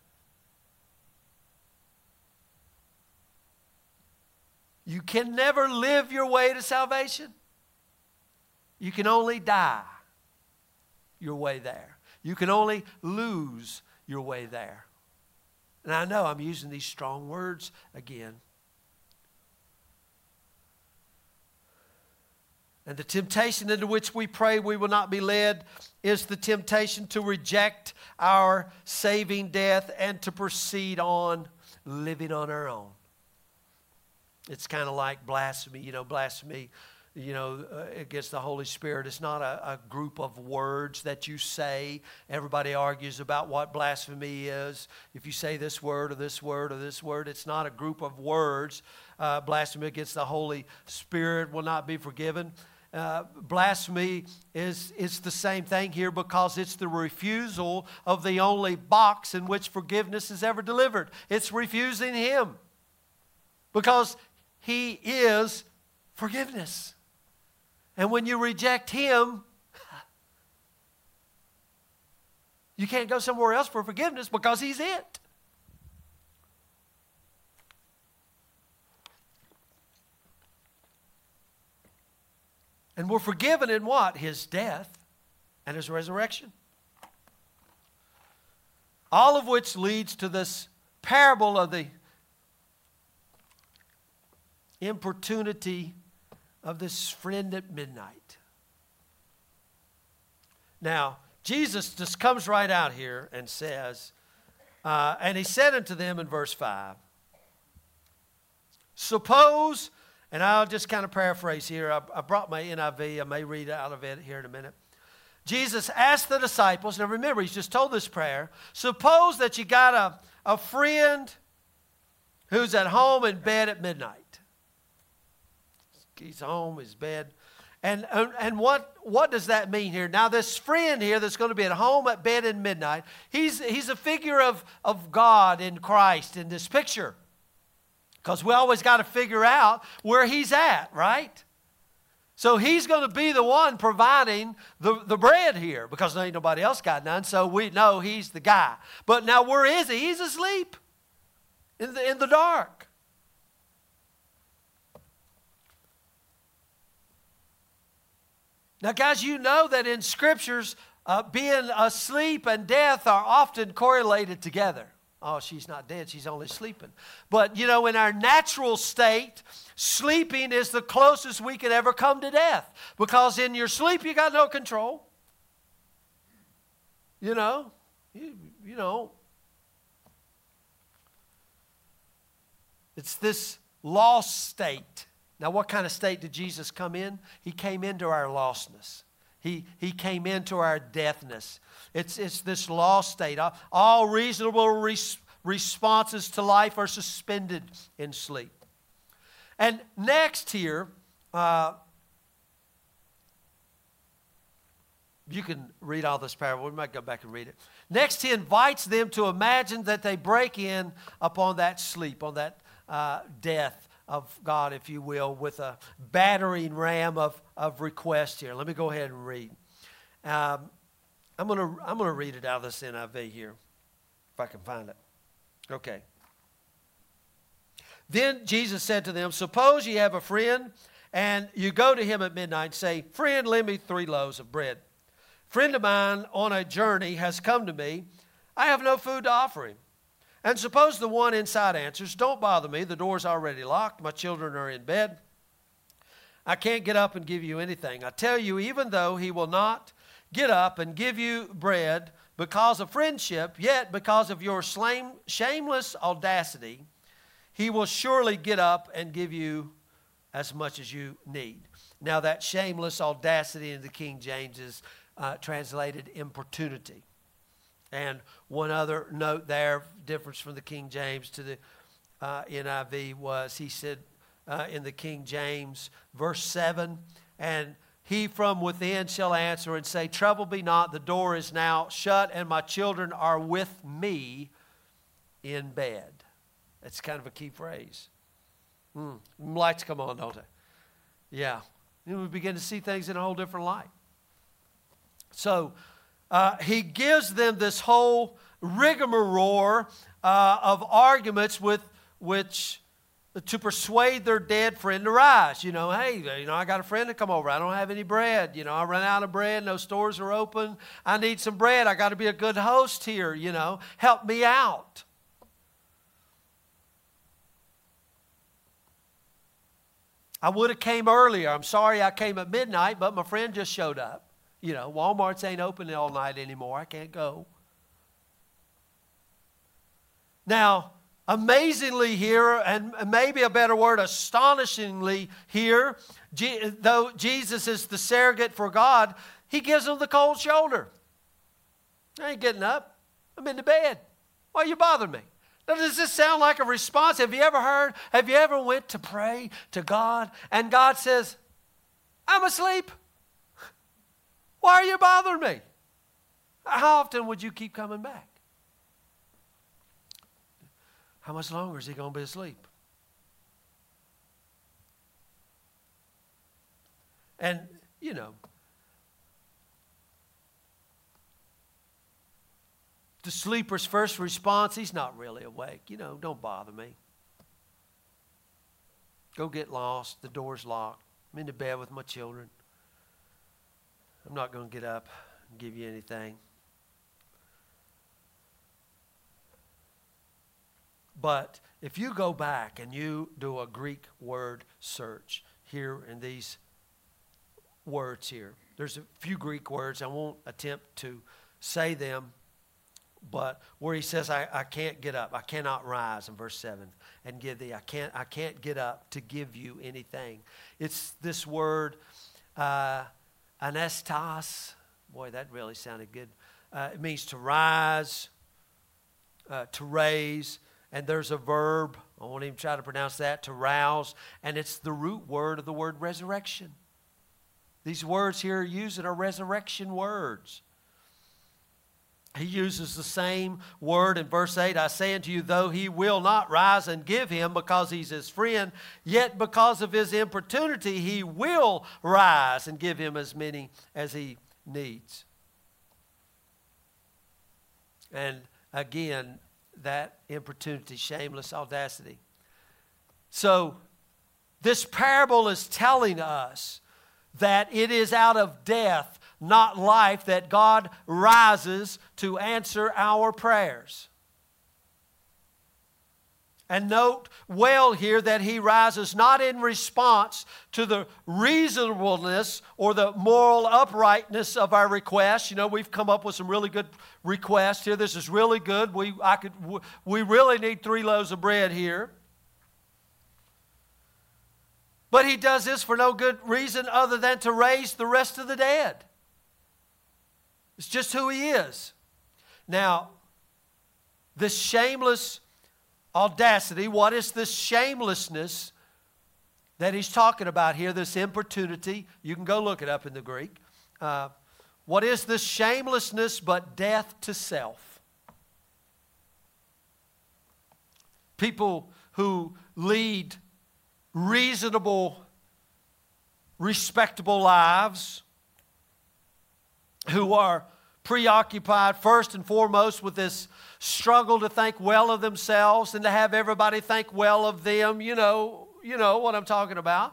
You can never live your way to salvation. You can only die your way there. You can only lose your way there. And I know I'm using these strong words again. And the temptation into which we pray we will not be led is the temptation to reject our saving death and to proceed on living on our own. It's kind of like blasphemy. Blasphemy, against the Holy Spirit. It's not a group of words that you say. Everybody argues about what blasphemy is. If you say this word or this word or this word, it's not a group of words. Blasphemy against the Holy Spirit will not be forgiven. Blasphemy is the same thing here because it's the refusal of the only box in which forgiveness is ever delivered. It's refusing Him because He is forgiveness. And when you reject Him, you can't go somewhere else for forgiveness because He's it. And we're forgiven in what? His death and His resurrection. All of which leads to this parable of the importunity of this friend at midnight. Now, Jesus just comes right out here and says, and He said unto them in verse 5, suppose, and I'll just kind of paraphrase here. I brought my NIV. I may read out of it here in a minute. Jesus asked the disciples, now remember, He's just told this prayer, suppose that you got a friend who's at home in bed at midnight. He's home, his bed. And what does that mean here? Now, this friend here that's going to be at home at bed at midnight, he's a figure of God in Christ in this picture. Because we always got to figure out where He's at, right? So He's going to be the one providing the bread here because there ain't nobody else got none. So we know He's the guy. But now where is He? He's asleep in the dark. Now, guys, you know that in Scriptures, being asleep and death are often correlated together. Oh, she's not dead, she's only sleeping. But, in our natural state, sleeping is the closest we can ever come to death. Because in your sleep, you got no control. You know. It's this lost state. Now, what kind of state did Jesus come in? He came into our lostness. He came into our deathness. It's this lost state. All reasonable responses to life are suspended in sleep. And next here, you can read all this parable. We might go back and read it. Next, He invites them to imagine that they break in upon that sleep, on that death of God, if you will, with a battering ram of requests here. Let me go ahead and read. I'm gonna read it out of this NIV here, if I can find it. Okay. Then Jesus said to them, suppose you have a friend, and you go to him at midnight and say, friend, lend me 3 loaves of bread. A friend of mine on a journey has come to me. I have no food to offer him. And suppose the one inside answers, don't bother me, the door's already locked, my children are in bed. I can't get up and give you anything. I tell you, even though he will not get up and give you bread because of friendship, yet because of your shameless audacity, he will surely get up and give you as much as you need. Now that shameless audacity in the King James is translated importunity. And one other note there, difference from the King James to the NIV was, he said in the King James, verse 7, and he from within shall answer and say, trouble be not, the door is now shut, and my children are with me in bed. That's kind of a key phrase. Lights come on, don't they? Yeah. And we begin to see things in a whole different light. So he gives them this whole rigmarole of arguments with which to persuade their dead friend to rise. You know, hey, I got a friend to come over. I don't have any bread. I run out of bread. No stores are open. I need some bread. I got to be a good host here. Help me out. I would have came earlier. I'm sorry I came at midnight, but my friend just showed up. Walmart's ain't open all night anymore. I can't go. Now, amazingly here, and maybe a better word, astonishingly here, though Jesus is the surrogate for God, he gives them the cold shoulder. I ain't getting up. I'm in the bed. Why you bothering me? Now, does this sound like a response? Have you ever went to pray to God and God says, I'm asleep. Why are you bothering me? How often would you keep coming back? How much longer is he going to be asleep? And, the sleeper's first response, he's not really awake. Don't bother me. Go get lost. The door's locked. I'm in the bed with my children. I'm not going to get up and give you anything. But if you go back and you do a Greek word search here in these words here, there's a few Greek words. I won't attempt to say them. But where he says, I can't get up, I cannot rise in verse 7 and give thee, I can't get up to give you anything. It's this word, anastas. Boy, that really sounded good. It means to rise, to raise, and there's a verb, I won't even try to pronounce that, to rouse, and it's the root word of the word resurrection. These words here used are resurrection words. He uses the same word in verse 8. I say unto you, though he will not rise and give him because he's his friend, yet because of his importunity he will rise and give him as many as he needs. And again, that importunity, shameless audacity. So this parable is telling us that it is out of death, not life, that God rises to answer our prayers. And note well here that he rises not in response to the reasonableness or the moral uprightness of our requests. We've come up with some really good requests here. This is really good. We really need 3 loaves of bread here. But he does this for no good reason other than to raise the rest of the dead. It's just who he is. Now, this shameless audacity, what is this shamelessness that he's talking about here, this importunity? You can go look it up in the Greek. What is this shamelessness but death to self? People who lead reasonable, respectable lives, who are preoccupied first and foremost with this struggle to think well of themselves and to have everybody think well of them. You know what I'm talking about.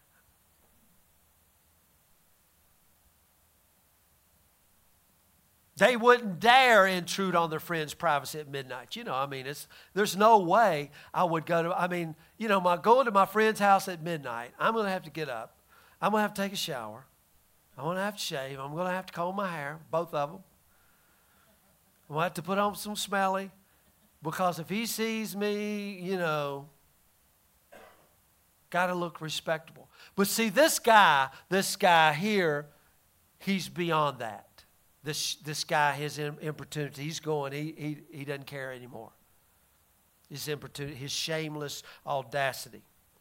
They wouldn't dare intrude on their friend's privacy at midnight. There's no way I would go to, going to my friend's house at midnight, I'm going to have to get up. I'm going to have to take a shower. I'm going to have to shave. I'm going to have to comb my hair, both of them. I'm going to have to put on some smelly, because if he sees me, got got to look respectable. But see, this guy here, he's beyond that. This guy, his importunity, he's going, he doesn't care anymore. His importunity, his shameless audacity.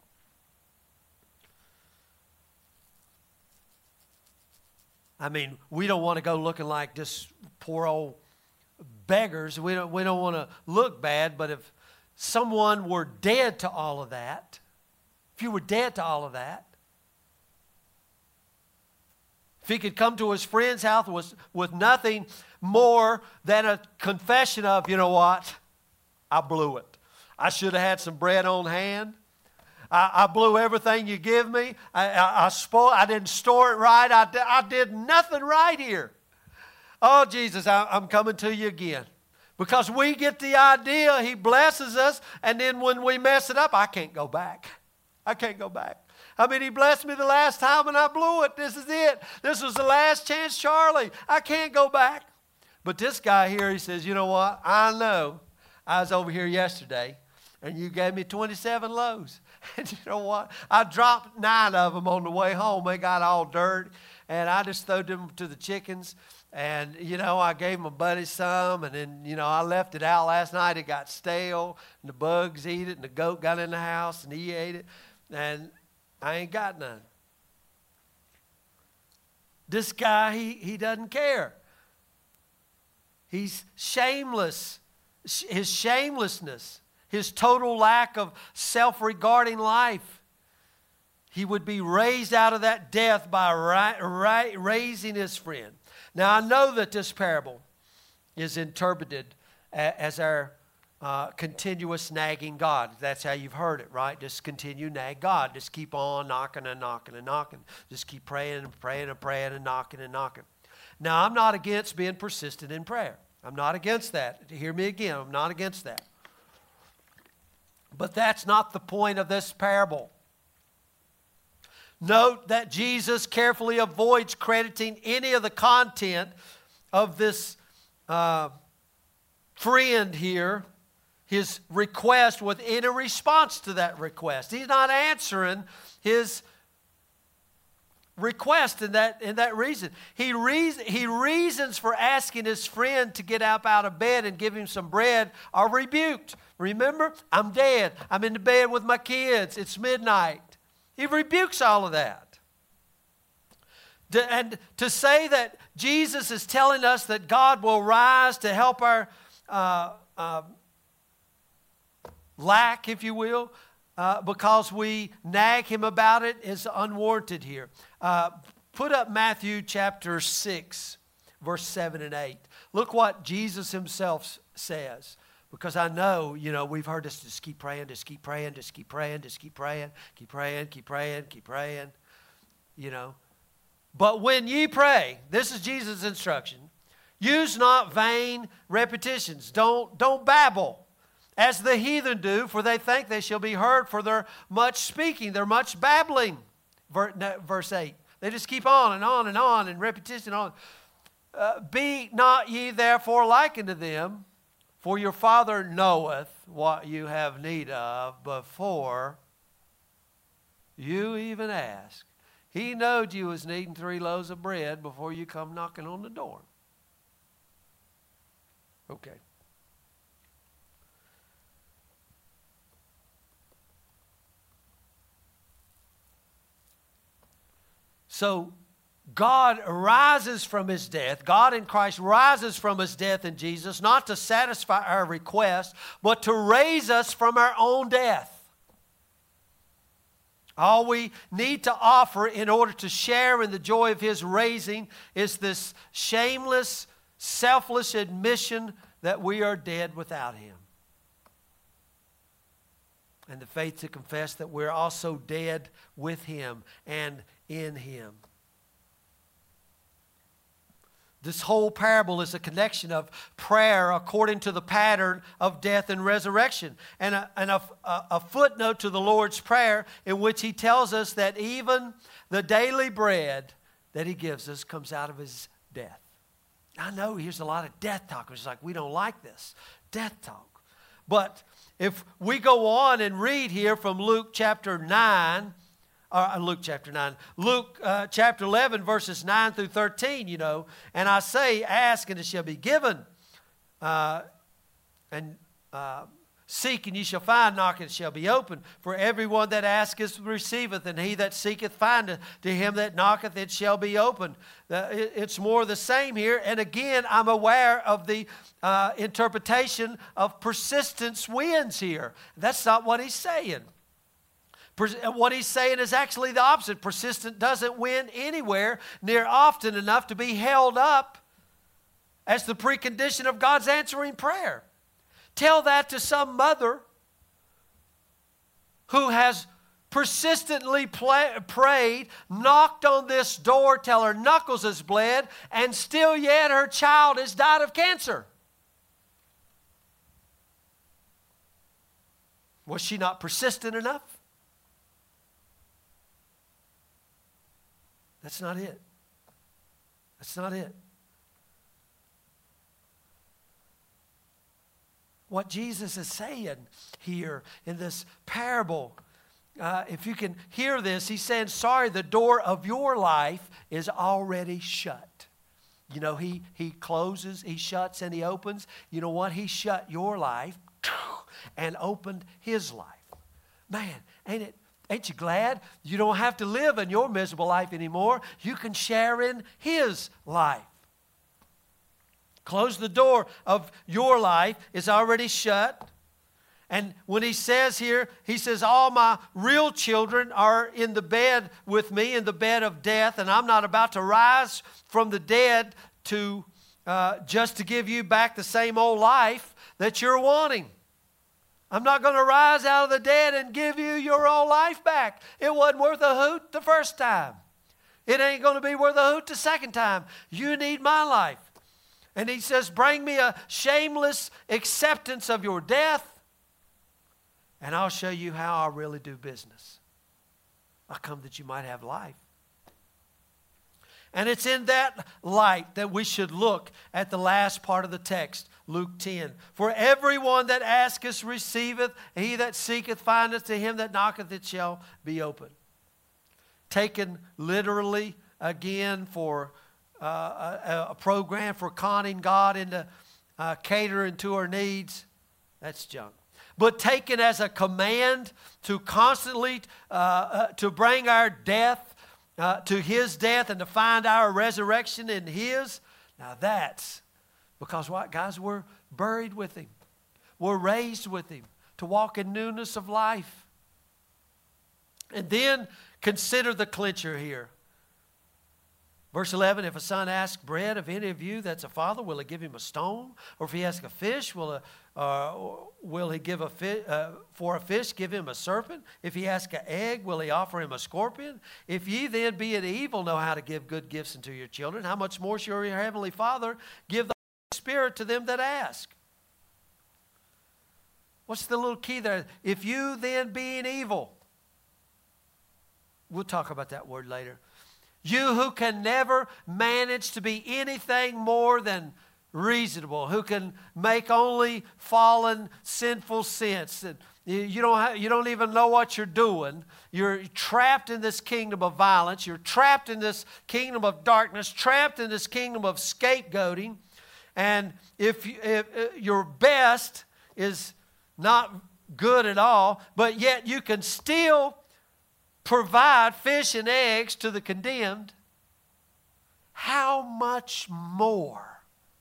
I mean, we don't want to go looking like just poor old beggars. We don't want to look bad, but if someone were dead to all of that, if you were dead to all of that, if he could come to his friend's house with nothing more than a confession of, you know what, I blew it. I should have had some bread on hand. I blew everything you give me. I didn't store it right. I did nothing right here. Oh, Jesus, I'm coming to you again. Because we get the idea, he blesses us, and then when we mess it up, I can't go back. I can't go back. I mean, he blessed me the last time and I blew it. This is it. This was the last chance, Charlie. I can't go back. But this guy here, he says, you know what? I know I was over here yesterday and you gave me 27 loaves. And you know what? I dropped 9 of them on the way home. They got all dirt. And I just threw them to the chickens. And, you know, I gave my buddy some. And then, you know, I left it out last night. It got stale. And the bugs eat it. And the goat got in the house and he ate it. And I ain't got none. This guy, he doesn't care. He's shameless. His shamelessness, his total lack of self-regarding life. He would be raised out of that death by raising his friend. Now, I know that this parable is interpreted as our continuous nagging God. That's how you've heard it, right? Just continue nag God. Just keep on knocking and knocking and knocking. Just keep praying and praying and praying and knocking and knocking. Now, I'm not against being persistent in prayer. I'm not against that. Hear me again. I'm not against that. But that's not the point of this parable. Note that Jesus carefully avoids crediting any of the content of this friend here, his request, with any response to that request. He's not answering his request in that reason. He reasons for asking his friend to get up out of bed and give him some bread are rebuked. Remember, I'm dead. I'm in the bed with my kids. It's midnight. He rebukes all of that. And to say that Jesus is telling us that God will rise to help our lack, if you will, because we nag him about it, is unwarranted here. Put up Matthew chapter 6, verse 7 and 8. Look what Jesus himself says. Because I know, you know, we've heard this, just keep praying, just keep praying, just keep praying, just keep praying, keep praying, keep praying, keep praying, you know. But when ye pray, this is Jesus' instruction, use not vain repetitions. Don't babble, as the heathen do, for they think they shall be heard for their much speaking, their much babbling. Verse 8. They just keep on and on and on and repetition on. Be not ye therefore like unto them, for your Father knoweth what you have need of before you even ask. He knowed you was needing 3 loaves of bread before you come knocking on the door. Okay. So God rises from his death. God in Christ rises from his death in Jesus, not to satisfy our request, but to raise us from our own death. All we need to offer in order to share in the joy of his raising is this shameless, selfless admission that we are dead without him. And the faith to confess that we're also dead with him and in him. This whole parable is a connection of prayer according to the pattern of death and resurrection. And a footnote to the Lord's Prayer in which he tells us that even the daily bread that he gives us comes out of his death. I know here's a lot of death talk. It's like we don't like this. Death talk. But if we go on and read here from Luke chapter 9, Luke chapter 11, verses 9 through 13, and I say, ask and it shall be given, and seek and ye shall find, knock and it shall be opened. For everyone that asketh receiveth, and he that seeketh findeth. To him that knocketh it shall be opened. It's more the same here. And again, I'm aware of the interpretation of persistence wins here. That's not what he's saying. What he's saying is actually the opposite. Persistent doesn't win anywhere near often enough to be held up as the precondition of God's answering prayer. Tell that to some mother who has persistently prayed, knocked on this door till her knuckles has bled, and still yet her child has died of cancer. Was she not persistent enough? That's not it. That's not it. What Jesus is saying here in this parable, if you can hear this, he's saying, sorry, the door of your life is already shut. He closes, he shuts, and he opens. You know what? He shut your life and opened his life. Man, ain't you glad you don't have to live in your miserable life anymore? You can share in his life. Close the door of your life is already shut. And when he says here, he says, all my real children are in the bed with me, in the bed of death, and I'm not about to rise from the dead to just to give you back the same old life that you're wanting. I'm not going to rise out of the dead and give you your old life back. It wasn't worth a hoot the first time. It ain't going to be worth a hoot the second time. You need my life. And he says, bring me a shameless acceptance of your death, and I'll show you how I really do business. I come that you might have life. And it's in that light that we should look at the last part of the text, Luke 10. For everyone that asketh receiveth, he that seeketh findeth, to him that knocketh it shall be opened. Taken literally again for a program for conning God into catering to our needs, that's junk. But taken as a command to constantly to bring our death to his death and to find our resurrection in his, now that's because what, guys? We're buried with him. We're raised with him to walk in newness of life. And then consider the clincher here. Verse 11, if a son asks bread of any of you that's a father, will he give him a stone? Or if he asks a fish, will he give for a fish give him a serpent? If he asks an egg, will he offer him a scorpion? If ye then, being evil, know how to give good gifts unto your children, how much more shall your heavenly Father give the Holy Spirit to them that ask? What's the little key there? If you then, being evil, we'll talk about that word later. You who can never manage to be anything more than reasonable, who can make only fallen, sinful sense. And you don't even know what you're doing. You're trapped in this kingdom of violence. You're trapped in this kingdom of darkness, trapped in this kingdom of scapegoating. And if your best is not good at all, but yet you can still provide fish and eggs to the condemned, how much more?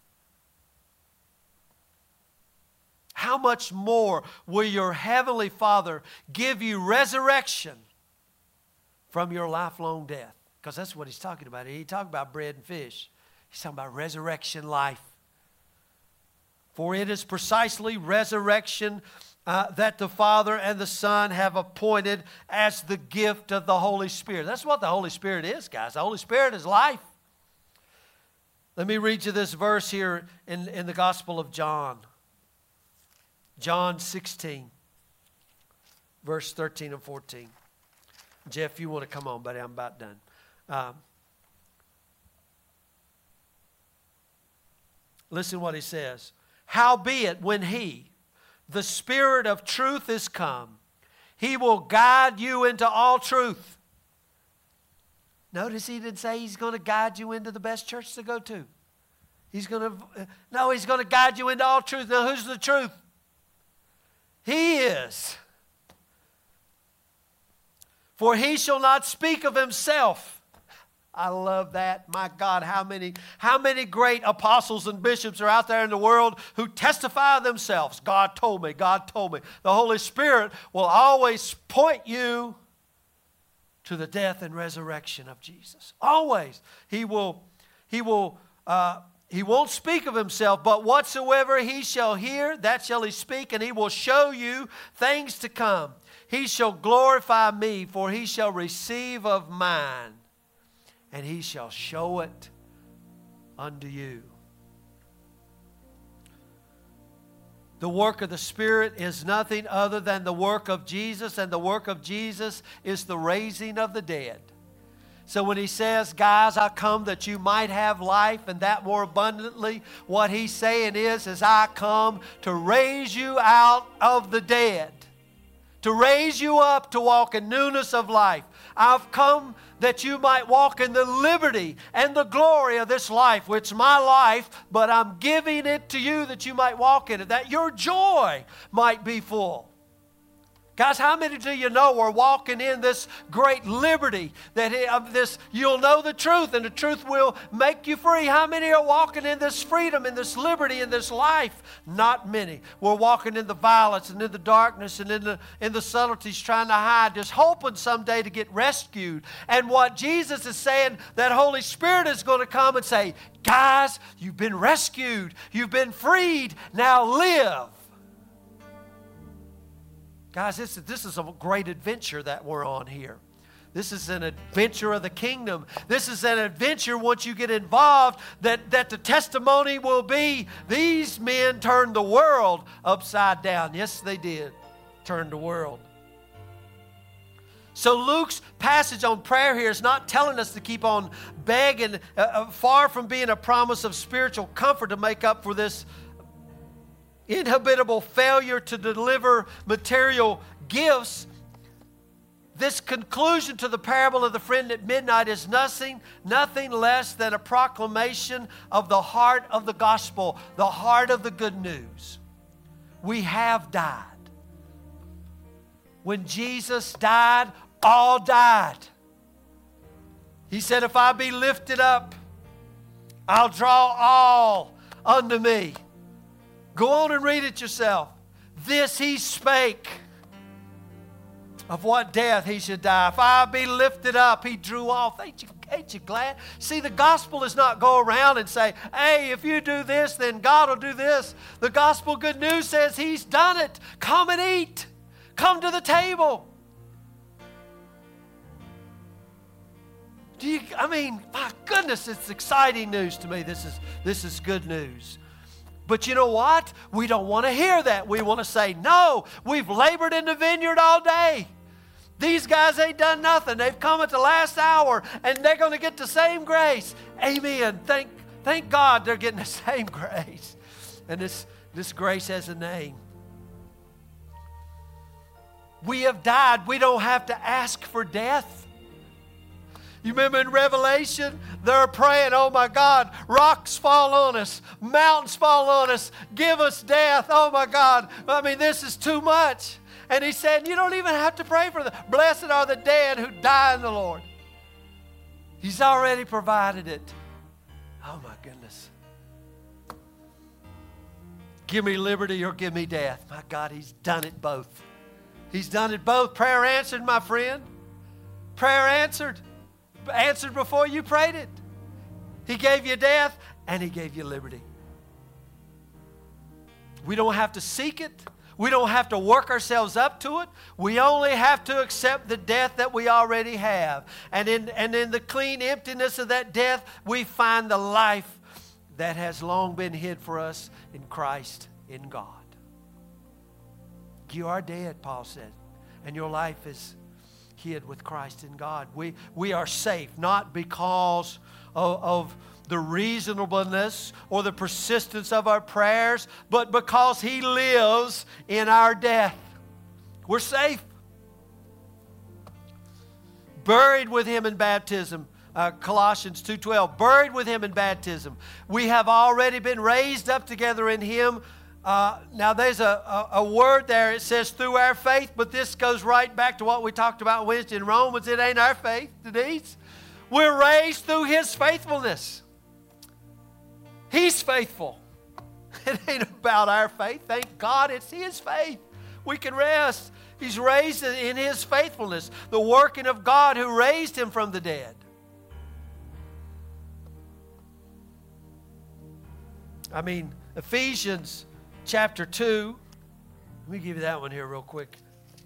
How much more will your heavenly Father give you resurrection from your lifelong death? Because that's what he's talking about. He talking about bread and fish. He's talking about resurrection life. For it is precisely resurrection that the Father and the Son have appointed as the gift of the Holy Spirit. That's what the Holy Spirit is, guys. The Holy Spirit is life. Let me read you this verse here in the Gospel of John. John 16, verse 13 and 14. Jeff, you want to come on, buddy? I'm about done. Listen what he says. Howbeit, when he, the Spirit of truth is come. He will guide you into all truth. Notice he didn't say he's going to guide you into the best church to go to. He's going to guide you into all truth. Now, who's the truth? He is. For he shall not speak of himself. I love that. My God, how many great apostles and bishops are out there in the world who testify of themselves. God told me, God told me. The Holy Spirit will always point you to the death and resurrection of Jesus. Always. He won't speak of himself, but whatsoever he shall hear, that shall he speak, and he will show you things to come. He shall glorify me, for he shall receive of mine, and he shall show it unto you. The work of the Spirit is nothing other than the work of Jesus, and the work of Jesus is the raising of the dead. So when he says, guys, I come that you might have life and that more abundantly, what he's saying is I come to raise you out of the dead, to raise you up to walk in newness of life. I've come that you might walk in the liberty and the glory of this life, which is my life, but I'm giving it to you that you might walk in it, that your joy might be full. Guys, how many do you know we're walking in this great liberty? You'll know the truth, and the truth will make you free. How many are walking in this freedom, in this liberty, in this life? Not many. We're walking in the violence and in the darkness and in the subtleties, trying to hide, just hoping someday to get rescued. And what Jesus is saying, that Holy Spirit is going to come and say, guys, you've been rescued. You've been freed. Now live. Guys, this is a great adventure that we're on here. This is an adventure of the kingdom. This is an adventure, once you get involved, that the testimony will be, these men turned the world upside down. Yes, they did turn the world. So Luke's passage on prayer here is not telling us to keep on begging, far from being a promise of spiritual comfort to make up for this inhabitable failure to deliver material gifts. This conclusion to the parable of the friend at midnight is nothing less than a proclamation of the heart of the gospel, the heart of the good news. We have died. When Jesus died, all died. He said, if I be lifted up, I'll draw all unto me. Go on and read it yourself. This he spake of what death he should die. If I be lifted up, he drew off. Ain't you glad? See, the gospel does not go around and say, hey, if you do this, then God will do this. The gospel good news says he's done it. Come and eat. Come to the table. My goodness, it's exciting news to me. This is good news. But you know what? We don't want to hear that. We want to say, no, we've labored in the vineyard all day. These guys ain't done nothing. They've come at the last hour, and they're going to get the same grace. Amen. Thank God they're getting the same grace. And this grace has a name. We have died. We don't have to ask for death. You remember in Revelation, they're praying, oh my God, rocks fall on us, mountains fall on us, give us death, oh my God. This is too much. And he said, you don't even have to pray for them. Blessed are the dead who die in the Lord. He's already provided it. Oh my goodness. Give me liberty or give me death. My God, he's done it both. He's done it both. Prayer answered, my friend. Prayer answered. Answered before you prayed it. He gave you death and he gave you liberty. We don't have to seek it. We don't have to work ourselves up to it. We only have to accept the death that we already have. And in the clean emptiness of that death, we find the life that has long been hid for us in Christ, in God. You are dead, Paul said, and your life is hid with Christ in God. We are safe, not because of the reasonableness or the persistence of our prayers, but because He lives in our death. We're safe. Buried with Him in baptism. Colossians 2:12. Buried with Him in baptism. We have already been raised up together in Him. Now there's a word there. It says through our faith, but this goes right back to what we talked about Wednesday in Romans. It ain't our faith, Denise. We're raised through His faithfulness. He's faithful. It ain't about our faith. Thank God it's His faith. We can rest. He's raised in His faithfulness. The working of God who raised Him from the dead. I mean, Ephesians chapter 2. Let me give you that one here real quick.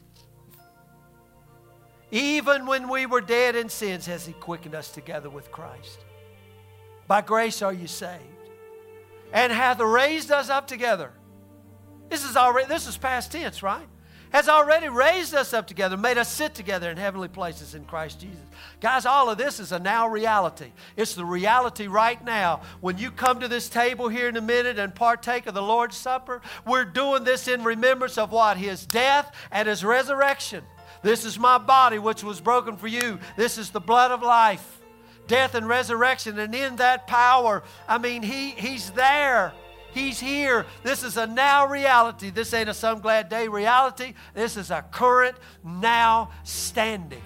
Even when we were dead in sins, has He quickened us together with Christ. By grace are you saved. And hath raised us up together. This is past tense, right? Has already raised us up together, made us sit together in heavenly places in Christ Jesus. Guys, all of this is a now reality. It's the reality right now. When you come to this table here in a minute and partake of the Lord's Supper, we're doing this in remembrance of what? His death and His resurrection. This is my body which was broken for you. This is the blood of life. Death and resurrection, and in that power, I mean, He's there. He's here. This is a now reality. This ain't a some glad day reality. This is a current now standing.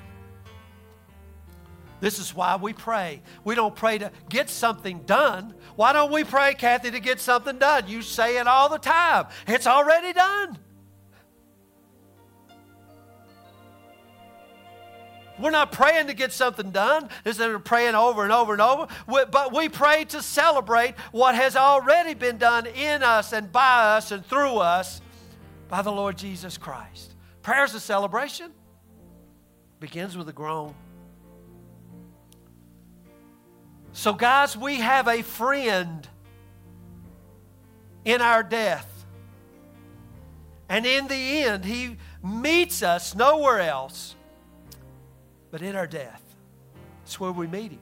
This is why we pray. We don't pray to get something done. Why don't we pray, Kathy, to get something done? You say it all the time. It's already done. We're not praying to get something done. Instead of praying over and over and over. But we pray to celebrate what has already been done in us and by us and through us by the Lord Jesus Christ. Prayer is a celebration. Begins with a groan. So guys, we have a friend in our death. And in the end, He meets us nowhere else but in our death. That's where we meet Him.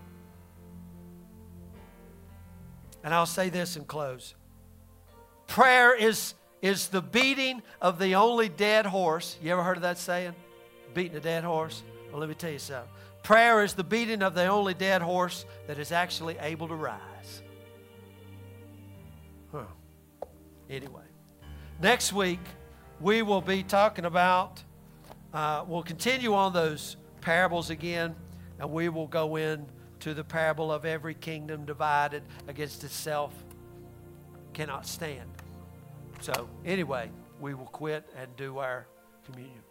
And I'll say this and close. Prayer is the beating of the only dead horse. You ever heard of that saying? Beating a dead horse? Well, let me tell you something. Prayer is the beating of the only dead horse that is actually able to rise. Anyway, next week we will be talking about, we'll continue on those parables again, and we will go in to the parable of every kingdom divided against itself cannot stand. So anyway, we will quit and do our communion.